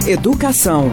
Educação.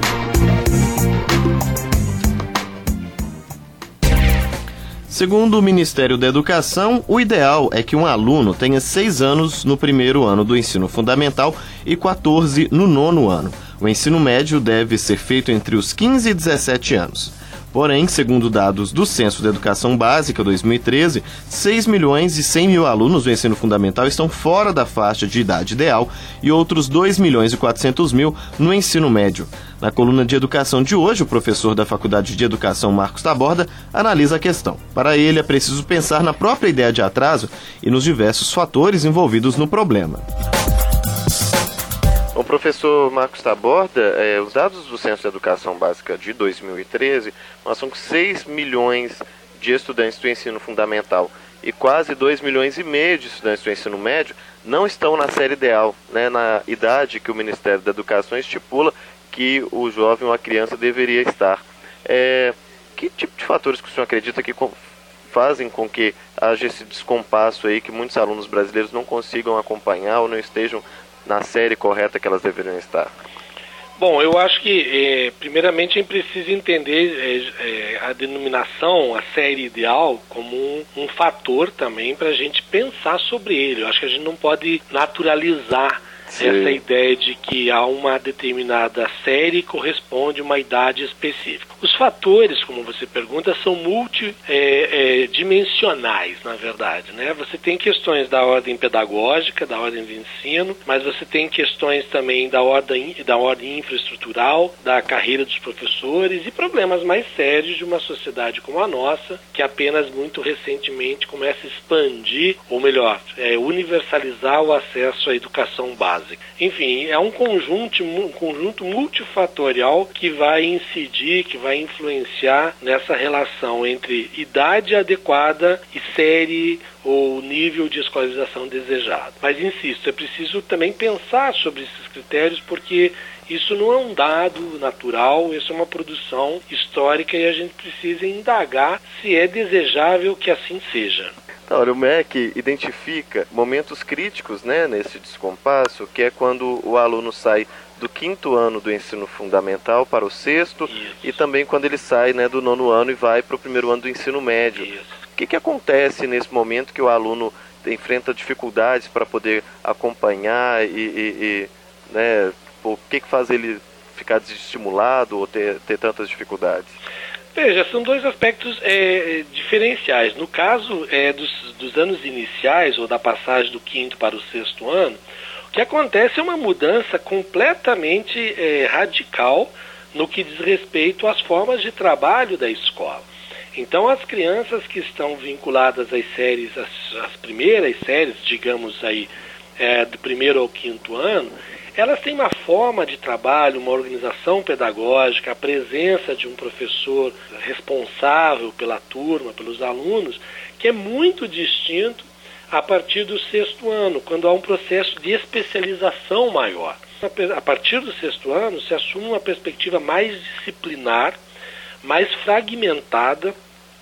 Segundo o Ministério da Educação, o ideal é que um aluno tenha 6 anos no primeiro ano do ensino fundamental e 14 no 9º ano. O ensino médio deve ser feito entre os 15 e 17 anos. Porém, segundo dados do Censo da Educação Básica 2013, 6 milhões e 100 mil alunos do ensino fundamental estão fora da faixa de idade ideal e outros 2 milhões e 400 mil no ensino médio. Na coluna de educação de hoje, o professor da Faculdade de Educação, Marcos Taborda, analisa a questão. Para ele, é preciso pensar na própria ideia de atraso e nos diversos fatores envolvidos no problema. O professor Marcos Taborda, os dados do Censo da Educação Básica de 2013 mostram que 6 milhões de estudantes do ensino fundamental e quase 2 milhões e meio de estudantes do ensino médio não estão na série ideal, né, na idade que o Ministério da Educação estipula que o jovem ou a criança deveria estar. Que tipo de fatores que o senhor acredita que fazem com que haja esse descompasso aí, que muitos alunos brasileiros não consigam acompanhar ou não estejam na série correta que elas deveriam estar? Bom, eu acho que primeiramente a gente precisa entender a denominação, a série ideal, como um fator também para a gente pensar sobre ele. Eu acho que a gente não pode naturalizar essa ideia de que há uma determinada série corresponde a uma idade específica. Os fatores, como você pergunta, são multidimensionais, na verdade, né? Você tem questões da ordem pedagógica, da ordem de ensino, mas você tem questões também da ordem infraestrutural, da carreira dos professores e problemas mais sérios de uma sociedade como a nossa, que apenas muito recentemente começa a expandir, ou melhor, universalizar o acesso à educação básica. Enfim, é um conjunto multifatorial que vai incidir, que vai influenciar nessa relação entre idade adequada e série ou nível de escolarização desejado. Mas, insisto, é preciso também pensar sobre esses critérios, porque isso não é um dado natural, isso é uma produção histórica e a gente precisa indagar se é desejável que assim seja. O MEC identifica momentos críticos, né, nesse descompasso, que é quando o aluno sai do 5º ano do ensino fundamental para o 6º, e também quando ele sai, né, do 9º ano e vai para o 1º ano do ensino médio. O que acontece nesse momento que o aluno enfrenta dificuldades para poder acompanhar né, o que faz ele ficar desestimulado ou ter tantas dificuldades? Veja, são dois aspectos diferenciais. No caso dos anos iniciais, ou da passagem do 5º para o 6º ano, o que acontece é uma mudança completamente radical no que diz respeito às formas de trabalho da escola. Então, as crianças que estão vinculadas às séries, às primeiras séries, digamos aí, do 1º ao 5º ano, elas têm uma forma de trabalho, uma organização pedagógica, a presença de um professor responsável pela turma, pelos alunos, que é muito distinto a partir do 6º ano, quando há um processo de especialização maior. A partir do 6º ano, se assume uma perspectiva mais disciplinar, mais fragmentada,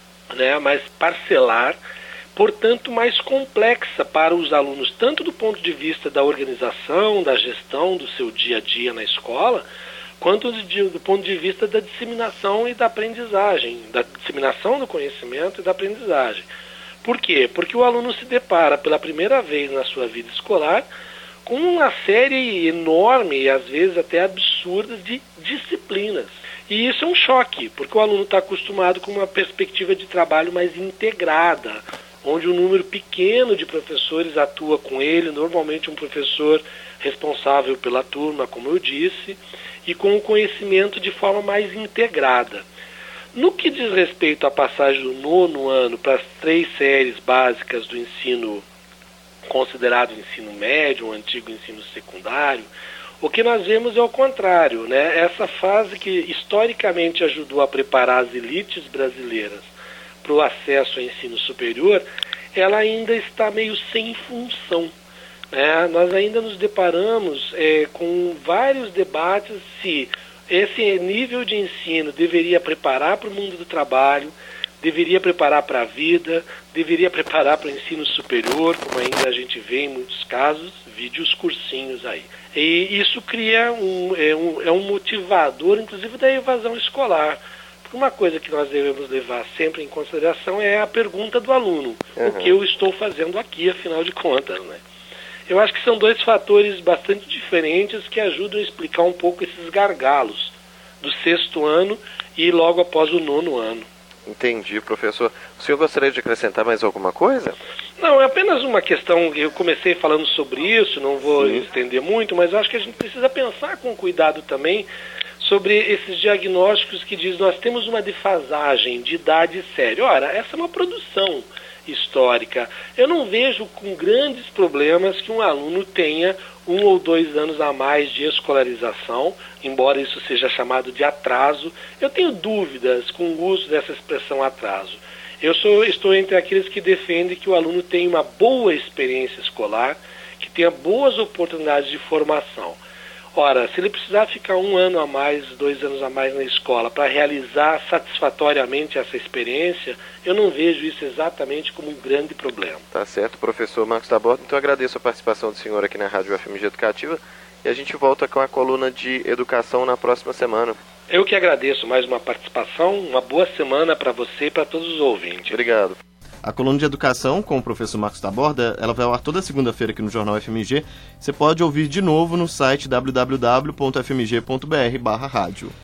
né, mais parcelar, portanto mais complexa para os alunos, tanto do ponto de vista da organização, da gestão do seu dia a dia na escola, quanto do ponto de vista da disseminação e da aprendizagem, da disseminação do conhecimento e da aprendizagem. Por quê? Porque o aluno se depara pela primeira vez na sua vida escolar com uma série enorme e às vezes até absurda de disciplinas. E isso é um choque, porque o aluno está acostumado com uma perspectiva de trabalho mais integrada, onde um número pequeno de professores atua com ele, normalmente um professor responsável pela turma, como eu disse, e com o conhecimento de forma mais integrada. No que diz respeito à passagem do 9º ano para as 3 séries básicas do ensino considerado ensino médio, o antigo ensino secundário, o que nós vemos é o contrário, né? Essa fase que historicamente ajudou a preparar as elites brasileiras para o acesso ao ensino superior, ela ainda está meio sem função. Nós ainda nos deparamos com vários debates se esse nível de ensino deveria preparar para o mundo do trabalho, deveria preparar para a vida, deveria preparar para o ensino superior, como ainda a gente vê em muitos casos, vide os cursinhos aí. E isso cria um motivador, inclusive, da evasão escolar. Porque uma coisa que nós devemos levar sempre em consideração é a pergunta do aluno. O que eu estou fazendo aqui, afinal de contas, né? Eu acho que são dois fatores bastante diferentes que ajudam a explicar um pouco esses gargalos do 6º ano e logo após o 9º ano. Entendi, professor. O senhor gostaria de acrescentar mais alguma coisa? Não, é apenas uma questão, eu comecei falando sobre isso, não vou estender muito, mas eu acho que a gente precisa pensar com cuidado também sobre esses diagnósticos que diz nós temos uma defasagem de idade séria. Ora, essa é uma produção histórica. Eu não vejo com grandes problemas que um aluno tenha 1 ou 2 anos a mais de escolarização, embora isso seja chamado de atraso. Eu tenho dúvidas com o uso dessa expressão atraso. Eu estou entre aqueles que defendem que o aluno tenha uma boa experiência escolar, que tenha boas oportunidades de formação. Ora, se ele precisar ficar 1 ano a mais, 2 anos a mais na escola para realizar satisfatoriamente essa experiência, eu não vejo isso exatamente como um grande problema. Tá certo, professor Marcos Taborda. Então eu agradeço a participação do senhor aqui na Rádio FMG Educativa e a gente volta com a coluna de educação na próxima semana. Eu que agradeço mais uma participação, uma boa semana para você e para todos os ouvintes. Obrigado. A coluna de educação com o professor Marcos Taborda, ela vai ao ar toda segunda-feira aqui no Jornal FMG. Você pode ouvir de novo no site www.fmg.br/rádio.